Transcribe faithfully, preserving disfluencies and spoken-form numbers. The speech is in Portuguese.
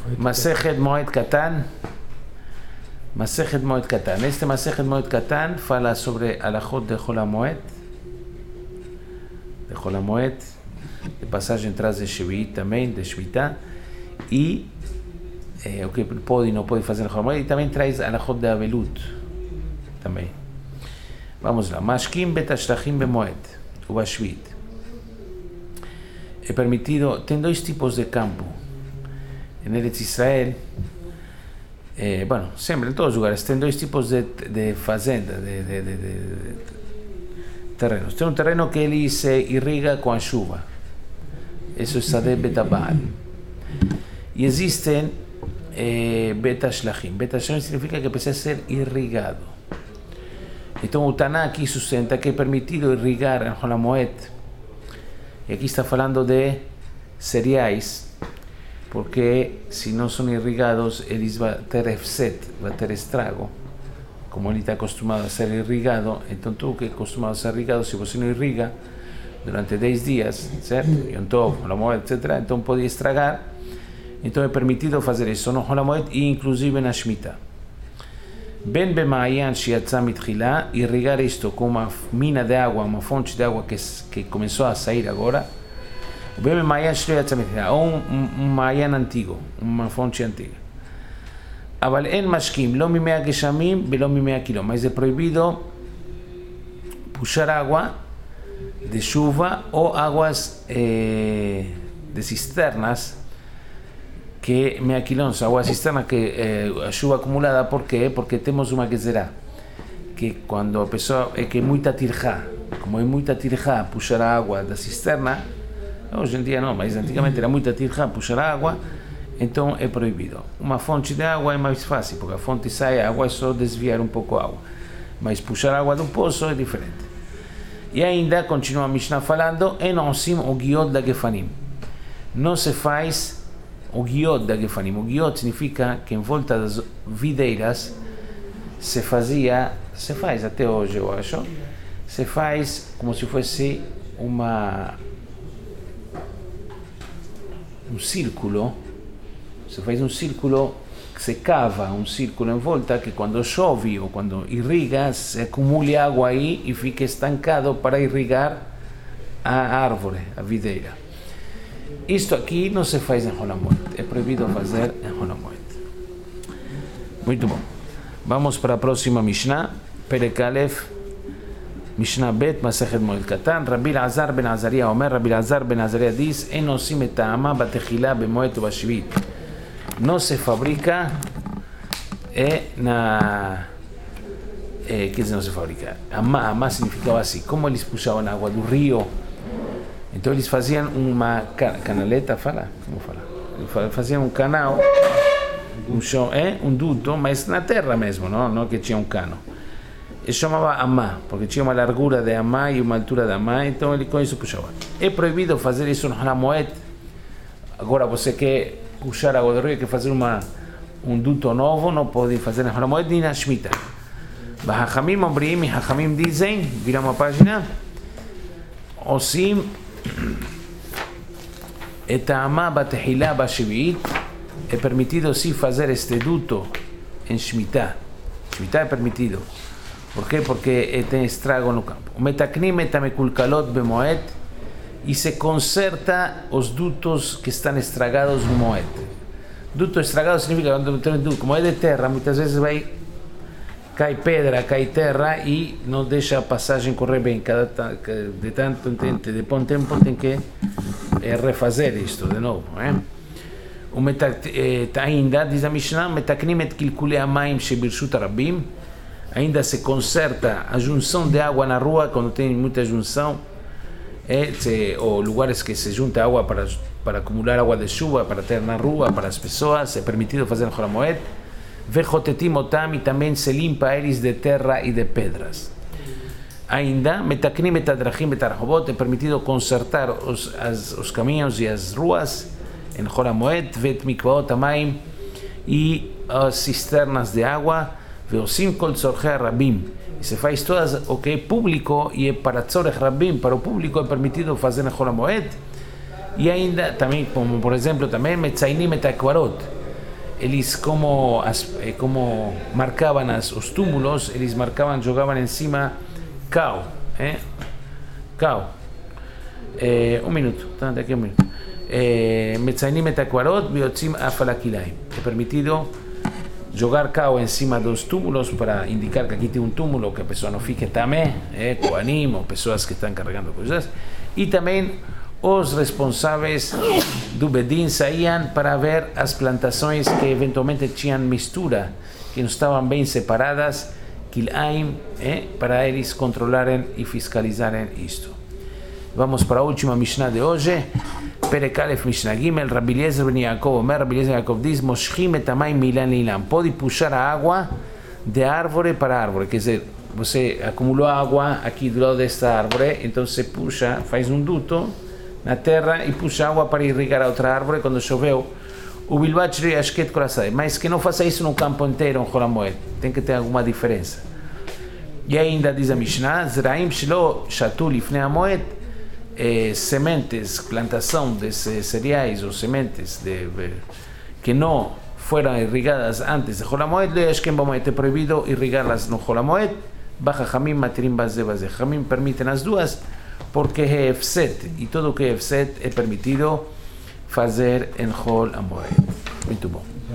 Masechet Moed Katan. Masechet Moed Katan. Este Masechet Moed Katan fala sobre alajot de Chol HaMoed. De Chol HaMoed. De passagem atrás de Shevit também, de Shemitah. E é, o que pode e não pode fazer no Chol HaMoed. E também traz alajot de Avelut. Também. Vamos lá. Mashkim bet Ashlachim bemoed. O Bashvit. É permitido. Tem dois tipos de campo. Em Eretz Israel, eh, bueno, sempre em todos os lugares, tem dois tipos de, de fazenda, de, de, de, de terrenos. Tem um terreno que ele se irriga com a chuva. Isso é Sadeh Betabal. E existem eh, Betashlachim. Betashlachim significa que precisa ser irrigado. Então o Taná aqui sustenta que é permitido irrigar em Chol HaMoed. E aqui está falando de cereais, porque se não são irrigados, eles vão ter efset, vão ter estrago. Como ele está acostumado a ser irrigado, então tu que é acostumado a ser irrigado, se você não irriga durante dez dias, certo? Yom Tov, Chol HaMoed, etcétera, então pode estragar. Então é permitido fazer isso no Chol HaMoed e inclusive na Shemitah. Ben bema'ayan shiatza mitchila, irrigar isto com uma mina de água, uma fonte de água que, que começou a sair agora. Ben bema'ayan shiatza mitchila, ou um, um ma'ayan antigo, uma fonte antiga. Aval en mashkim, lo mimea geshamim, velo mimea kilo, mas é proibido puxar água de chuva ou águas eh, de cisternas, que me aquilón, agua cisterna, que eh, a chuva acumulada. ¿Por quê? Porque temos uma gezerá, que quando a pessoa é que é muita tirjá, como é muita tirjá puxar a água da cisterna, hoje em dia não, mas antigamente era muita tirjá puxar a água, então é proibido. Uma fonte de água é mais fácil, porque a fonte sai a água, é só desviar um pouco a água, mas puxar a água do poço é diferente. E ainda, continua a Mishnah falando, en osim o guiot da gefanim, não se faz o guiot da gefanim. O guiot significa que em volta das videiras se fazia, se faz até hoje, eu acho, se faz como se fosse uma um círculo, se faz um círculo, que se cava um círculo em volta, que quando chove ou quando irriga, se acumule água aí e fica estancado para irrigar a árvore, a videira. Isto aqui não se faz em Chol HaMoed, é proibido fazer em Chol HaMoed. Muito bom. Vamos para a próxima Mishnah, Perek Aleph, Mishnah Bet, Masechet Moed Katan. Rabbi Elazar ben Azaria Omer, Rabbi Elazar ben Azaria diz, en osim et ha'ama batechila bemoed ubashvit. Não se fabrica é na... É, quer dizer, não se fabrica. Hama, hama significava assim, como eles puxavam água do rio. Então eles faziam uma canaleta, fala, como fala? Faziam um canal, um chão, é, um duto, mas na terra mesmo, não, não que tinha um cano. Ele chamava amá, porque tinha uma largura de amá e uma altura de amá, então ele com isso puxava. É proibido fazer isso no Chol HaMoed. Agora você quer puxar água do rio, quer fazer uma um duto novo, não pode fazer no Chol HaMoed nem na Shemitah. Hachamim Omrim, Hachamim dizem, vira uma página, osim et ha'ama batechila bashivit, é permitido sim fazer este duto em Shemitah. Shemitah é permitido. Por quê? Porque tem estrago no campo. O metaknim et hamekulkalot bemoed, e se conserta os dutos que estão estragados no moed. Duto estragado significa quando tem duto, como é de terra, muitas vezes vai cai pedra, cai terra e não deixa a passagem correr bem. Cada, de tanto em tempo, de bom tempo tem que é, refazer isto de novo. É? O metak, eh, ainda, diz a Mishnah, metaknim et kilkulei hamayim shebirshut harabim, ainda se conserta a junção de água na rua, quando tem muita junção, é, se, ou lugares que se junta água para, para acumular água de chuva, para ter na rua, para as pessoas, é permitido fazer no Chol HaMoed. Vechotetim otam, e também se limpa eles de terra e de pedras. Ainda, metaknim et hadrachim et harhovot, é permitido consertar os, as, os caminhos e as ruas em Chol HaMoed. Vet mikvaot hamayim, e as cisternas de água. Veosim kol tzorchei harabim, e se faz todas o que é público e é para tzorech rabim, para o público é permitido fazer em Chol HaMoed. E ainda, também, como por exemplo, também metzainim et hakvarot, eles como, as, como marcavam as, os túmulos, eles marcavam, jogavam em cima cal, eh? cal. Eh, um minuto, tá? Daqui a um minuto. מציינים את הקברות ויוצאים אף על הכלאיים. É permitido jogar cal em cima dos túmulos para indicar que aqui tem um túmulo, que a pessoa não fique tamé, eh, coanim, ou pessoas que estão carregando coisas. E também os responsáveis do Bedin saíam para ver as plantações que eventualmente tinham mistura, que não estavam bem separadas, Kilaim, eh, para eles controlarem e fiscalizarem isto. Vamos para a última Mishnah de hoje. Perek Aleph Mishnah Gimel. Rabbi Eliezer ben Yaakov Omer, Rabbi Eliezer ben Yaakov diz: Moshchim et hamayim milan lilan. Pode puxar a água de árvore para árvore. Quer dizer, você acumulou água aqui do lado desta árvore, então você puxa, faz um duto na terra e puxa água para irrigar a outra árvore quando choveu. O bilbat shri ashket korasai. Mas que não faça isso no campo inteiro, em Chol HaMoed. Tem que ter alguma diferença. E ainda diz a Mishnah: Zraim shelo shatu lifnei HaMoed. Eh, sementes, plantação de cereais ou sementes de, de, que não foram irrigadas antes de Chol HaMoed, é proibido irrigá-las no Chol HaMoed. Baja Hamim matirim baze baze. Hamim permitem as duas porque é efset, e tudo que é efset é permitido fazer em Chol HaMoed. Muito bom.